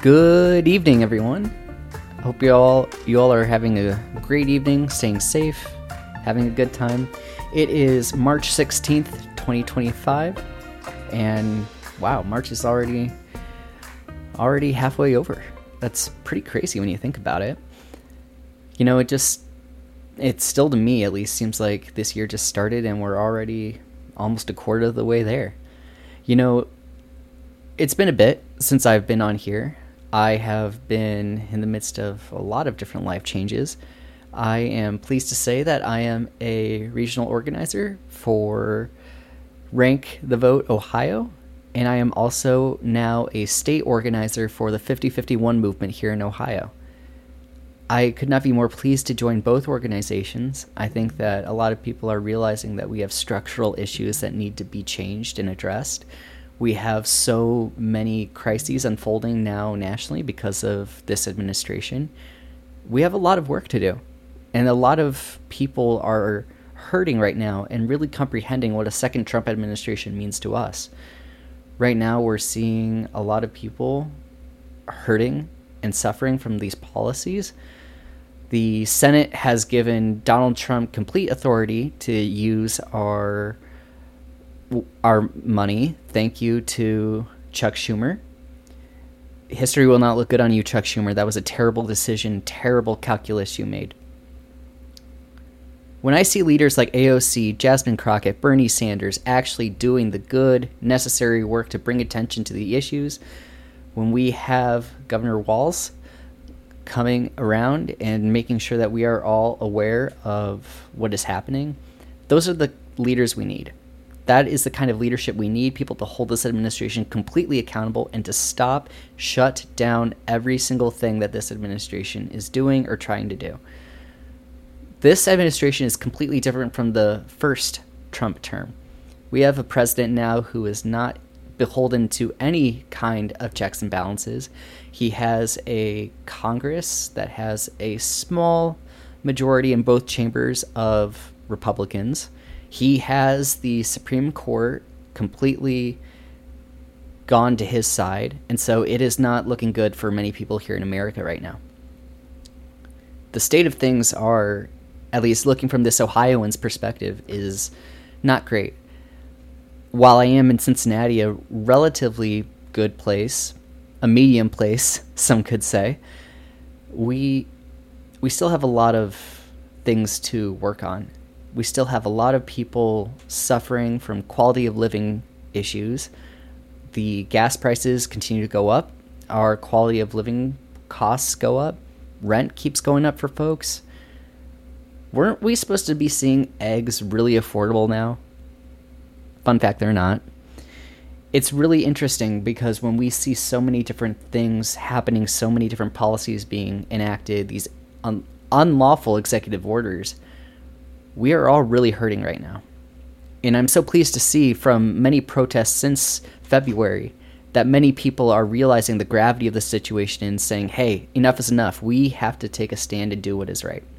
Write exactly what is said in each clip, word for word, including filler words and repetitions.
Good evening, everyone. I hope you all you all are having a great evening, staying safe, having a good time. It is March sixteenth, twenty twenty-five, and wow, March is already already halfway over. That's pretty crazy when you think about it. You know, it just it still, to me at least, seems like this year just started and we're already almost a quarter of the way there. You know, it's been a bit since I've been on here. I have been in the midst of a lot of different life changes. I am pleased to say that I am a regional organizer for Rank the Vote Ohio, and I am also now a state organizer for the fifty fifty-one movement here in Ohio. I could not be more pleased to join both organizations. I think that a lot of people are realizing that we have structural issues that need to be changed and addressed. We have so many crises unfolding now nationally because of this administration. We have a lot of work to do. And a lot of people are hurting right now and really comprehending what a second Trump administration means to us. Right now, we're seeing a lot of people hurting and suffering from these policies. The Senate has given Donald Trump complete authority to use our our money. Thank you to Chuck Schumer. History will not look good on you, Chuck Schumer. That was a terrible decision, terrible calculus you made. When I see leaders like A O C, Jasmine Crockett, Bernie Sanders actually doing the good, necessary work to bring attention to the issues, when we have Governor Walz coming around and making sure that we are all aware of what is happening, those are the leaders we need. That is the kind of leadership we need, people to hold this administration completely accountable and to stop, shut down every single thing that this administration is doing or trying to do. This administration is completely different from the first Trump term. We have a president now who is not beholden to any kind of checks and balances. He has a Congress that has a small majority in both chambers of Republicans. He has the Supreme Court completely gone to his side, and so it is not looking good for many people here in America right now. The state of things are, at least looking from this Ohioan's perspective, is not great. While I am in Cincinnati, a relatively good place, a medium place, some could say, we we still have a lot of things to work on. We still have a lot of people suffering from quality of living issues. The gas prices continue to go up. Our quality of living costs go up. Rent keeps going up for folks. Weren't we supposed to be seeing eggs really affordable now? Fun fact, they're not. It's really interesting because when we see so many different things happening, so many different policies being enacted, these un- unlawful executive orders, we are all really hurting right now. And I'm so pleased to see from many protests since February that many people are realizing the gravity of the situation and saying, hey, enough is enough. We have to take a stand and do what is right.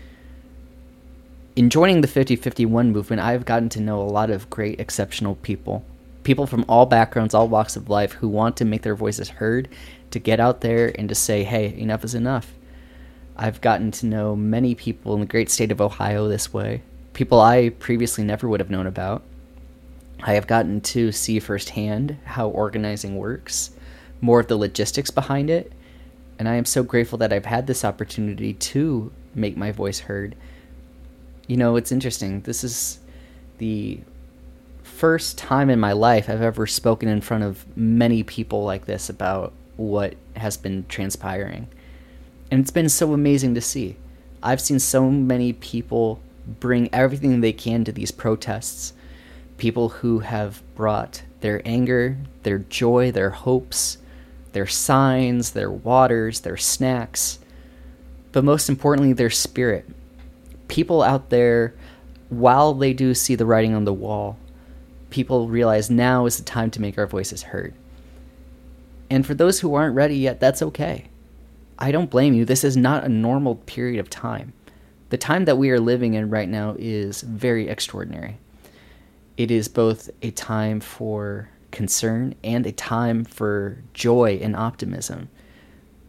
In joining the fifty fifty-one movement, I've gotten to know a lot of great, exceptional people. People from all backgrounds, all walks of life who want to make their voices heard, to get out there and to say, hey, enough is enough. I've gotten to know many people in the great state of Ohio this way, people I previously never would have known about. I have gotten to see firsthand how organizing works, more of the logistics behind it, and I am so grateful that I've had this opportunity to make my voice heard. You know, it's interesting. This is the first time in my life I've ever spoken in front of many people like this about what has been transpiring. And it's been so amazing to see. I've seen so many people bring everything they can to these protests. People who have brought their anger, their joy, their hopes, their signs, their waters, their snacks, but most importantly, their spirit. People out there, while they do see the writing on the wall, people realize now is the time to make our voices heard. And for those who aren't ready yet, that's okay. I don't blame you. This is not a normal period of time. The time that we are living in right now is very extraordinary. It is both a time for concern and a time for joy and optimism.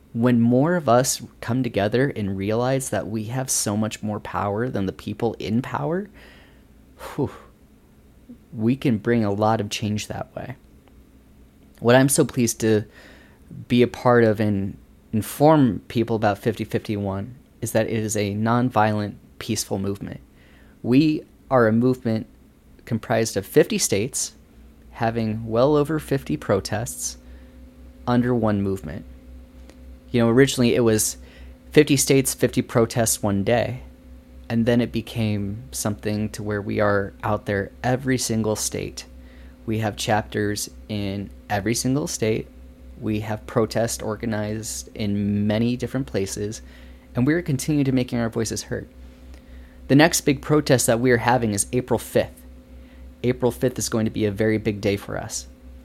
When more of us come together and realize that we have so much more power than the people in power, whew, we can bring a lot of change that way. What I'm so pleased to be a part of and inform people about fifty fifty-one is that it is a nonviolent, peaceful movement. We are a movement comprised of fifty states having well over fifty protests under one movement. You know, originally it was fifty states, fifty protests one day. And then it became something to where we are out there every single state. We have chapters in every single state. We have protests organized in many different places. And we're continuing to making our voices heard. The next big protest that we are having is April fifth. April fifth is going to be a very big day for us.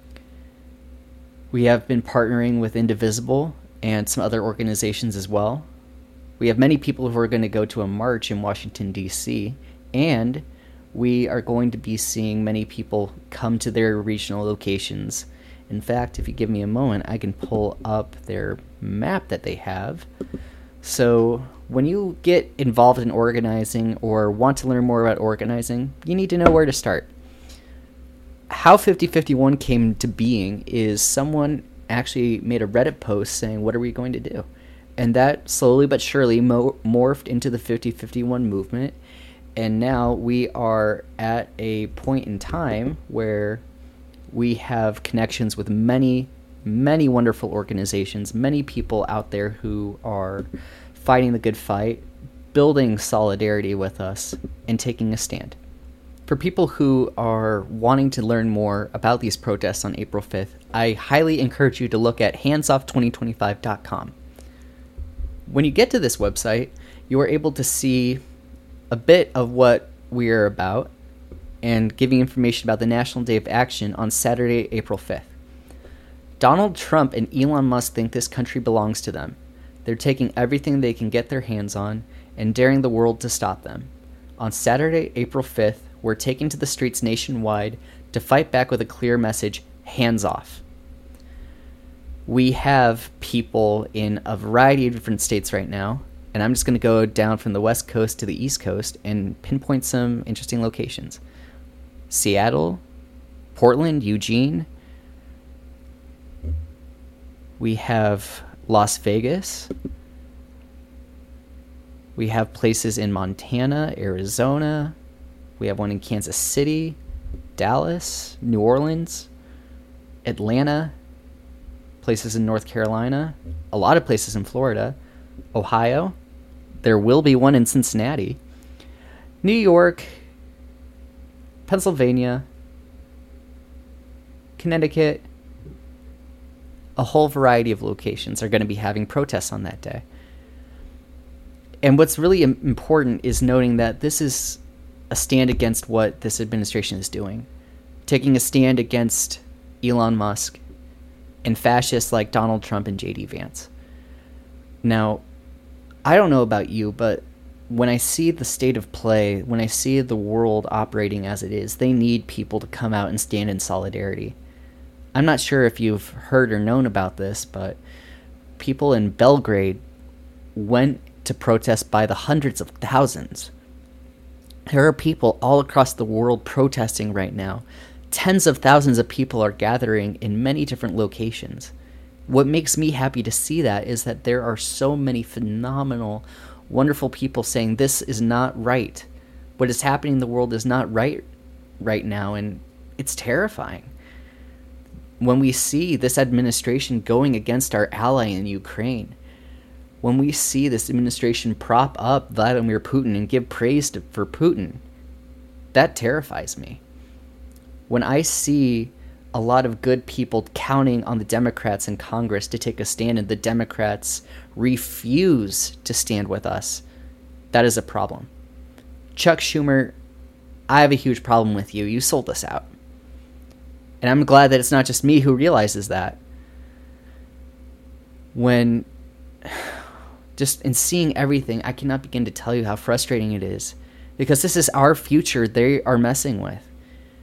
We have been partnering with Indivisible and some other organizations as well. We have many people who are going to go to a march in Washington, D C, and we are going to be seeing many people come to their regional locations. In fact, if you give me a moment, I can pull up their map that they have. So when you get involved in organizing or want to learn more about organizing, you need to know where to start. How fifty fifty-one came to being is someone actually made a Reddit post saying, what are we going to do? And that slowly but surely mo- morphed into the fifty fifty-one movement. And now we are at a point in time where we have connections with many, many wonderful organizations, many people out there who are fighting the good fight, building solidarity with us, and taking a stand. For people who are wanting to learn more about these protests on April fifth, I highly encourage you to look at hands off twenty twenty-five dot com. When you get to this website, you are able to see a bit of what we are about and giving information about the National Day of Action on Saturday, April fifth. Donald Trump and Elon Musk think this country belongs to them. They're taking everything they can get their hands on and daring the world to stop them. On Saturday, April fifth, we're taking to the streets nationwide to fight back with a clear message, hands off. We have people in a variety of different states right now, and I'm just going to go down from the West Coast to the East Coast and pinpoint some interesting locations. Seattle, Portland, Eugene. We have Las Vegas. We have places in Montana, Arizona. We have one in Kansas City, Dallas, New Orleans, Atlanta, places in North Carolina, a lot of places in Florida, Ohio. There will be one in Cincinnati, New York, Pennsylvania, Connecticut. A whole variety of locations are going to be having protests on that day. And what's really important is noting that this is a stand against what this administration is doing, taking a stand against Elon Musk and fascists like Donald Trump and J D Vance. Now, I don't know about you, but when I see the state of play, when I see the world operating as it is, they need people to come out and stand in solidarity. I'm not sure if you've heard or known about this, but people in Belgrade went to protest by the hundreds of thousands. There are people all across the world protesting right now. Tens of thousands of people are gathering in many different locations. What makes me happy to see that is that there are so many phenomenal, wonderful people saying this is not right. What is happening in the world is not right right now, and it's terrifying. When we see this administration going against our ally in Ukraine, when we see this administration prop up Vladimir Putin and give praise to, for Putin, that terrifies me. When I see a lot of good people counting on the Democrats in Congress to take a stand and the Democrats refuse to stand with us, that is a problem. Chuck Schumer, I have a huge problem with you. You sold us out. And I'm glad that it's not just me who realizes that. When, just in seeing everything, I cannot begin to tell you how frustrating it is. Because this is our future they are messing with.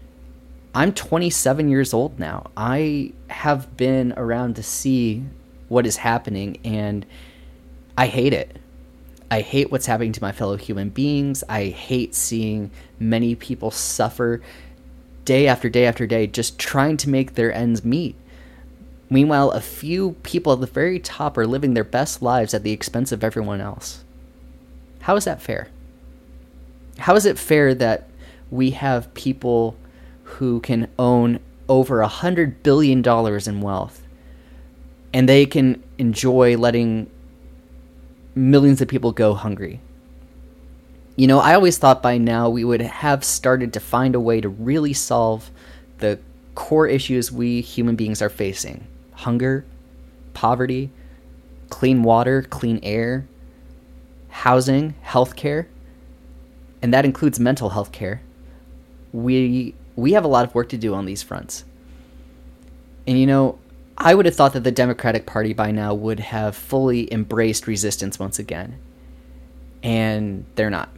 I'm twenty-seven years old now. I have been around to see what is happening, and I hate it. I hate what's happening to my fellow human beings. I hate seeing many people suffer day after day after day just trying to make their ends meet. Meanwhile, a few people at the very top are living their best lives at the expense of everyone else. How is that fair? How is it fair that we have people who can own over a hundred billion dollars in wealth, and they can enjoy letting millions of people go hungry? You know, I always thought by now we would have started to find a way to really solve the core issues we human beings are facing. Hunger, poverty, clean water, clean air, housing, healthcare, and that includes mental health care. We we have a lot of work to do on these fronts. And you know, I would have thought that the Democratic Party by now would have fully embraced resistance once again. And they're not.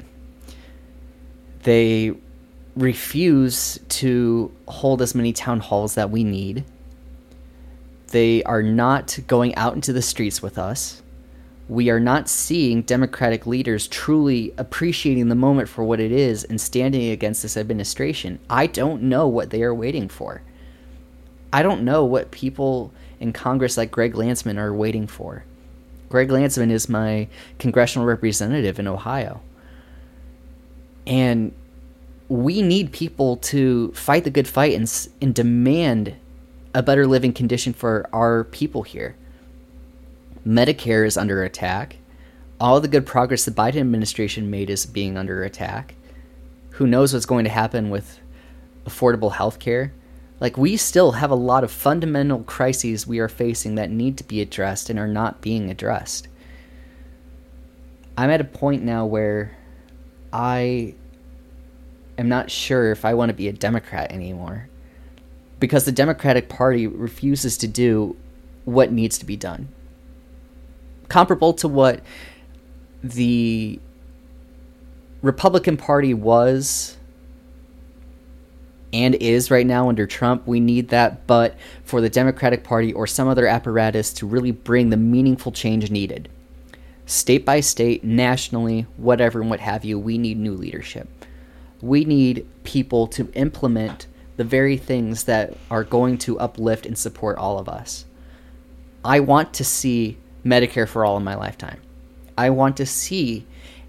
They refuse to hold as many town halls that we need. They are not going out into the streets with us. We are not seeing Democratic leaders truly appreciating the moment for what it is and standing against this administration. I don't know what they are waiting for. I don't know what people in Congress like Greg Landsman are waiting for. Greg Landsman is my congressional representative in Ohio. And we need people to fight the good fight and, and demand a better living condition for our people here. Medicare is under attack. All the good progress the Biden administration made is being under attack. Who knows what's going to happen with affordable health care? Like, we still have a lot of fundamental crises we are facing that need to be addressed and are not being addressed. I'm at a point now where I am not sure if I want to be a Democrat anymore, because the Democratic Party refuses to do what needs to be done. Comparable to what the Republican Party was and is right now under Trump, we need that, but for the Democratic Party or some other apparatus to really bring the meaningful change needed, state by state, nationally, whatever and what have you, we need new leadership. We need people to implement the very things that are going to uplift and support all of us. I want to see Medicare for all in my lifetime. I want to see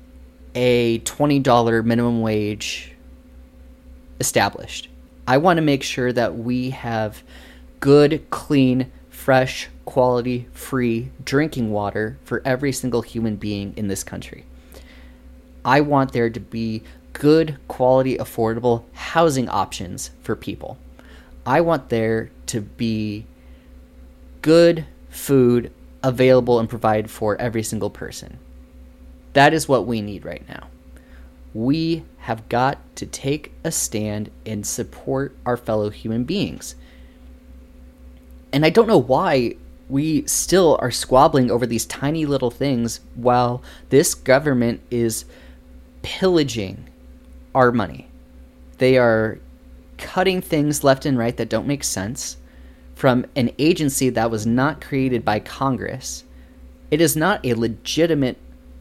a twenty dollars minimum wage established. I want to make sure that we have good, clean, fresh, quality, free drinking water for every single human being in this country. I want there to be good, quality, affordable housing options for people. I want there to be good food available and provided for every single person. That is what we need right now. We have got to take a stand and support our fellow human beings. And I don't know why we still are squabbling over these tiny little things while this government is pillaging our money. They are cutting things left and right that don't make sense from an agency that was not created by Congress. It is not a legitimate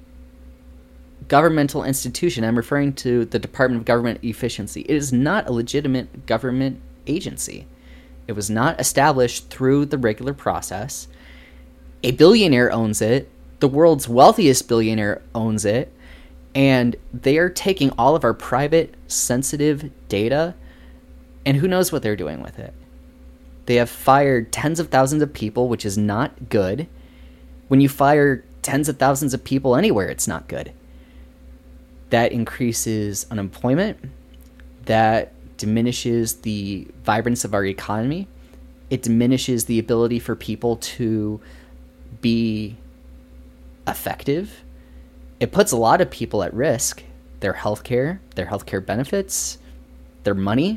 governmental institution. I'm referring to the Department of Government Efficiency. It is not a legitimate government agency. It was not established through the regular process. A billionaire owns it. The world's wealthiest billionaire owns it. And they are taking all of our private, sensitive data, and who knows what they're doing with it. They have fired tens of thousands of people, which is not good. When you fire tens of thousands of people anywhere, it's not good. That increases unemployment. That diminishes the vibrance of our economy. It diminishes the ability for people to be effective. It puts a lot of people at risk. Their healthcare, their healthcare benefits, their money.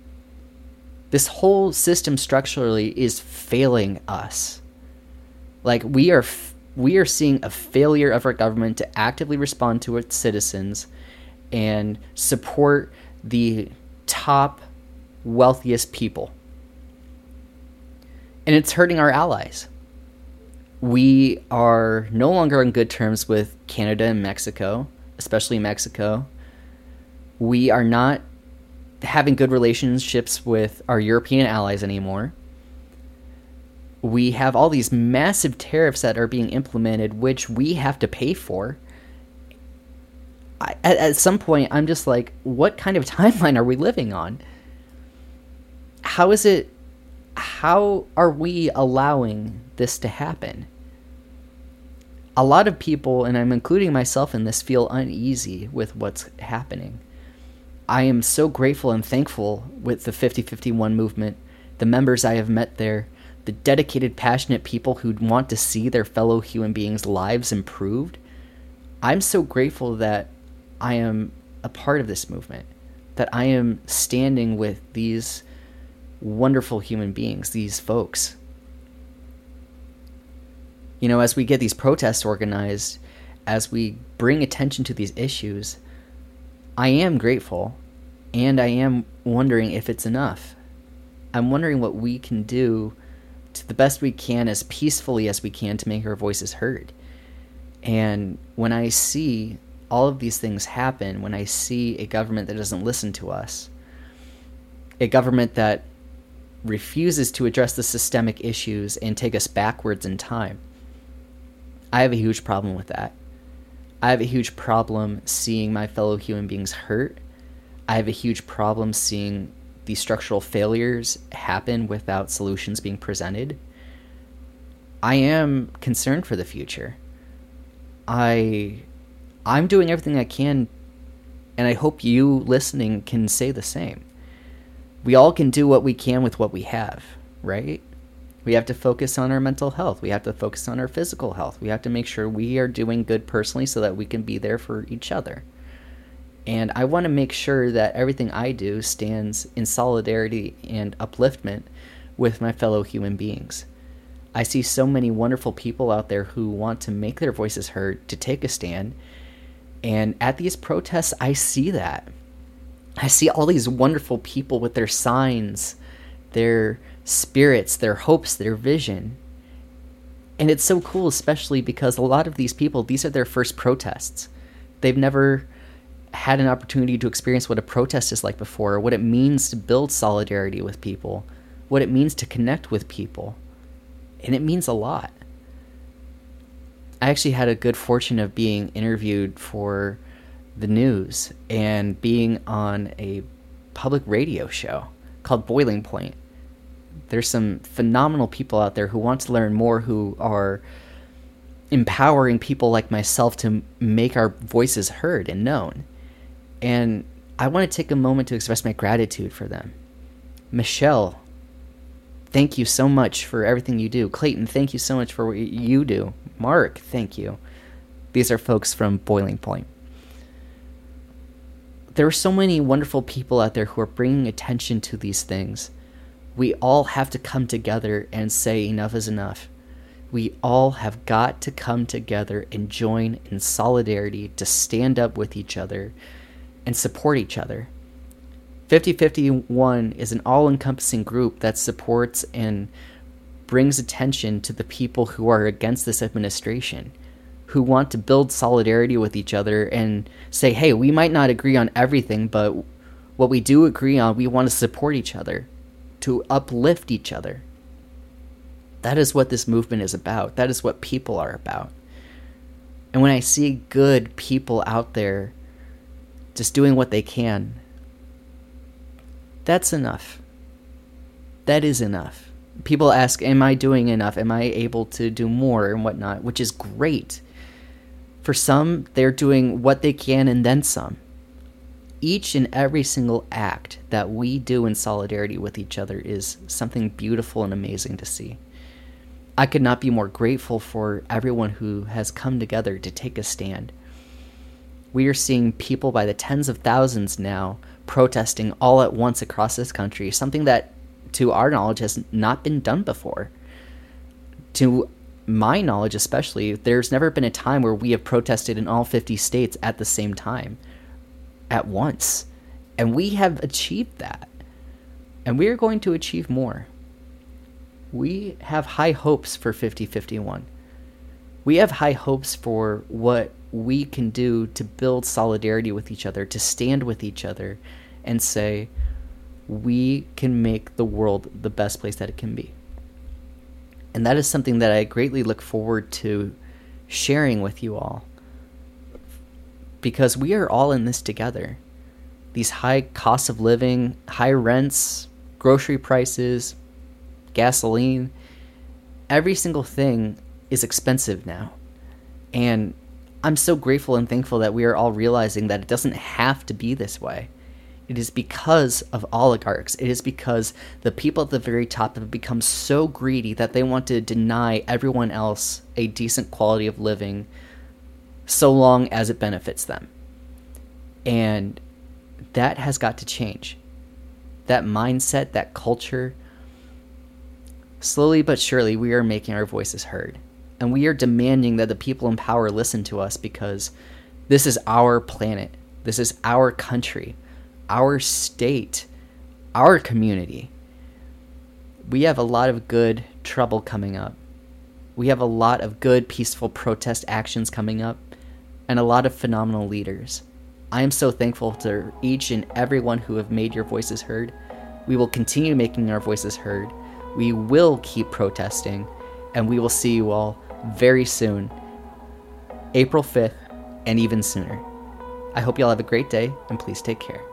This whole system structurally is failing us. Like, we are f- we are seeing a failure of our government to actively respond to its citizens and support the top wealthiest people. And it's hurting our allies. We are no longer on good terms with Canada and Mexico, especially Mexico. We are not having good relationships with our European allies anymore. We have all these massive tariffs that are being implemented, which we have to pay for. I, at, at some point, I'm just like, what kind of timeline are we living on? How is it, how are we allowing this to happen? A lot of people, and I'm including myself in this, feel uneasy with what's happening. I am so grateful and thankful with the fifty fifty-one movement, the members I have met there, the dedicated, passionate people who want to see their fellow human beings' lives improved. I'm so grateful that I am a part of this movement, that I am standing with these wonderful human beings, these folks. You know, as we get these protests organized, as we bring attention to these issues, I am grateful, and I am wondering if it's enough. I'm wondering what we can do to the best we can, as peacefully as we can, to make our voices heard. And when I see all of these things happen, when I see a government that doesn't listen to us, a government that refuses to address the systemic issues and take us backwards in time, I have a huge problem with that. I have a huge problem seeing my fellow human beings hurt. I have a huge problem seeing these structural failures happen without solutions being presented. I am concerned for the future. I, I'm doing everything I can, and I hope you listening can say the same. We all can do what we can with what we have, right? We have to focus on our mental health. We have to focus on our physical health. We have to make sure we are doing good personally so that we can be there for each other. And I want to make sure that everything I do stands in solidarity and upliftment with my fellow human beings. I see so many wonderful people out there who want to make their voices heard, to take a stand. And at these protests, I see that. I see all these wonderful people with their signs, their spirits, their hopes, their vision. And it's so cool, especially because a lot of these people, these are their first protests. They've never had an opportunity to experience what a protest is like before, what it means to build solidarity with people, what it means to connect with people. And it means a lot. I actually had a good fortune of being interviewed for the news and being on a public radio show called Boiling Point. There's some phenomenal people out there who want to learn more, who are empowering people like myself to make our voices heard and known. And I want to take a moment to express my gratitude for them. Michelle, thank you so much for everything you do. Clayton, thank you so much for what you do. Mark, thank you. These are folks from Boiling Point. There are so many wonderful people out there who are bringing attention to these things. We all have to come together and say enough is enough. We all have got to come together and join in solidarity to stand up with each other and support each other. fifty fifty-one is an all-encompassing group that supports and brings attention to the people who are against this administration, who want to build solidarity with each other and say, hey, we might not agree on everything, but what we do agree on, we want to support each other, to uplift each other. That is what this movement is about. That is what people are about. And when I see good people out there just doing what they can, that's enough. That is enough. People ask, am I doing enough? Am I able to do more and whatnot? Which is great. For some, they're doing what they can and then some. Each and every single act that we do in solidarity with each other is something beautiful and amazing to see. I could not be more grateful for everyone who has come together to take a stand. We are seeing people by the tens of thousands now protesting all at once across this country, something that, to our knowledge, has not been done before. To my knowledge especially, there's never been a time where we have protested in all fifty states at the same time, at once. And we have achieved that. And we are going to achieve more. We have high hopes for fifty fifty-one. We have high hopes for what we can do to build solidarity with each other, to stand with each other and say, we can make the world the best place that it can be. And that is something that I greatly look forward to sharing with you all, because we are all in this together. These high costs of living, high rents, grocery prices, gasoline, every single thing is expensive now. And I'm so grateful and thankful that we are all realizing that it doesn't have to be this way. It is because of oligarchs. It is because the people at the very top have become so greedy that they want to deny everyone else a decent quality of living so long as it benefits them. And that has got to change. That mindset, that culture, slowly but surely we are making our voices heard. And we are demanding that the people in power listen to us, because this is our planet. This is our country, our state, our community. We have a lot of good trouble coming up. We have a lot of good, peaceful protest actions coming up, and a lot of phenomenal leaders. I am so thankful to each and everyone who have made your voices heard. We will continue making our voices heard. We will keep protesting, and we will see you all very soon, April fifth, and even sooner. I hope you all have a great day, and please take care.